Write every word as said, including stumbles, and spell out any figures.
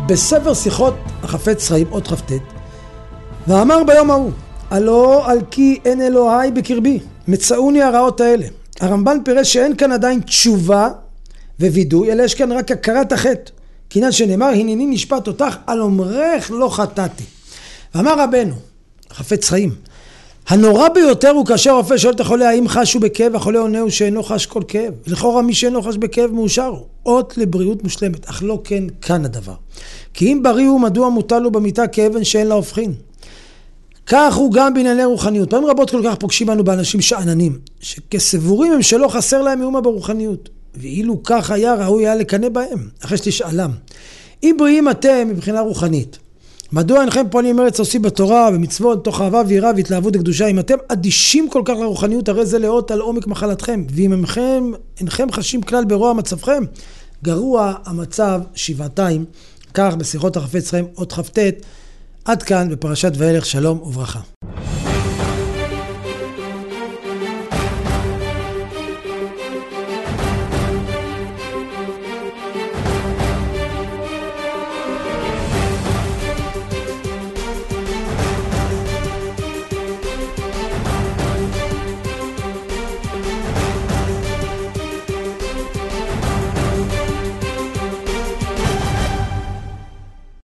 בספר שיחות החפץ חיים, עוד חפטט, ואמר ביום ההוא, הלא על כי אין אלוהי בקרבי, מצאוני הרעות האלה. הרמב"ן פירש שאין כאן עדיין תשובה ווידוי, אלא יש כאן רק הכרת החטא. כנן שנאמר, הנני נשפט אותך, על אומרך לא חטאתי. ואמר רבנו, חפץ חיים, הנורא ביותר הוא כאשר הרופא שואל את החולה האם חשו בכאב, החולה עונה הוא שאינו חש כל כאב. לכאורה מי שאינו חש בכאב מאושר, אות לבריאות מושלמת, אך לא כן כאן הדבר. כי אם בריא הוא, מדוע מוטל לו במיטה כאבן שאין לה הופכין? כך הוא גם בענייני רוחניות. פעמים רבות כל כך פוגשים בנו באנשים שעננים, שכסבורים הם שלא חסר להם מאומה ברוחניות. ואילו כך היה ראוי היה לקנא בהם, אחרי שתשאלם. אם בריאים אתם מבחינה רוחנית, מדוע אינכם פועלים מרץ עושים בתורה ומצוות תוך אהבה ויראה והתלהבות הקדושה? אם אתם אדישים כל כך לרוחניות, הרי זה לאות על עומק מחלתכם. ואם אינכם, אינכם חשים כלל ברוע מצבכם, גרוע המצב שבעתיים. כך בשיחות החפץ חיים עוד חפטט. עד כאן בפרשת וילך, שלום וברכה.